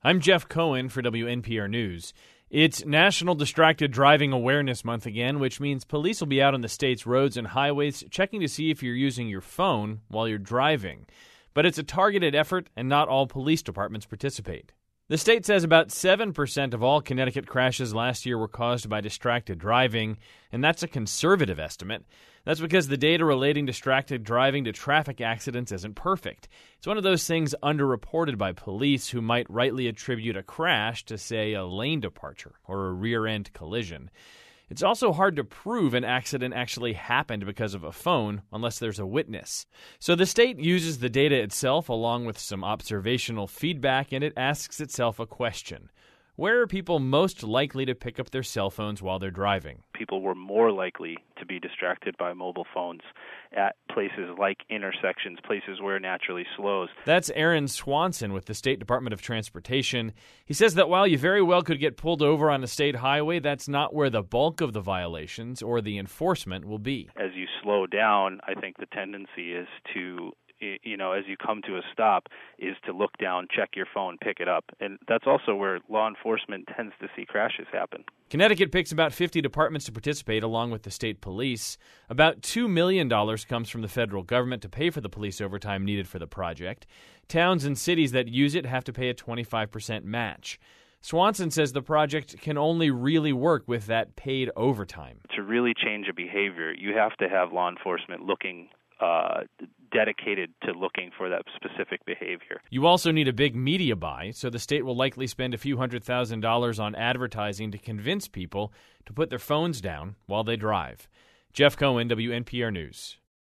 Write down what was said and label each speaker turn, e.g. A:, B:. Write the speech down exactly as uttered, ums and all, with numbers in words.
A: I'm Jeff Cohen for W N P R News. It's National Distracted Driving Awareness Month again, which means police will be out on the state's roads and highways checking to see if you're using your phone while you're driving. But it's a targeted effort, and not all police departments participate. The state says about seven percent of all Connecticut crashes last year were caused by distracted driving, and that's a conservative estimate. That's because the data relating distracted driving to traffic accidents isn't perfect. It's one of those things underreported by police who might rightly attribute a crash to, say, a lane departure or a rear-end collision. It's also hard to prove an accident actually happened because of a phone unless there's a witness. So the state uses the data itself along with some observational feedback, and it asks itself a question. Where are people most likely to pick up their cell phones while they're driving?
B: People were more likely to be distracted by mobile phones at places like intersections, places where it naturally slows.
A: That's Aaron Swanson with the State Department of Transportation. He says that while you very well could get pulled over on a state highway, that's not where the bulk of the violations or the enforcement will be.
B: As you slow down, I think the tendency is to you know, as you come to a stop, is to look down, check your phone, pick it up. And that's also where law enforcement tends to see crashes happen.
A: Connecticut picks about fifty departments to participate along with the state police. About two million dollars comes from the federal government to pay for the police overtime needed for the project. Towns and cities that use it have to pay a twenty-five percent match. Swanson says the project can only really work with that paid overtime.
B: To really change a behavior, you have to have law enforcement looking uh, dedicated to looking for that specific behavior.
A: You also need a big media buy, so the state will likely spend a few hundred thousand dollars on advertising to convince people to put their phones down while they drive. Jeff Cohen, W N P R News.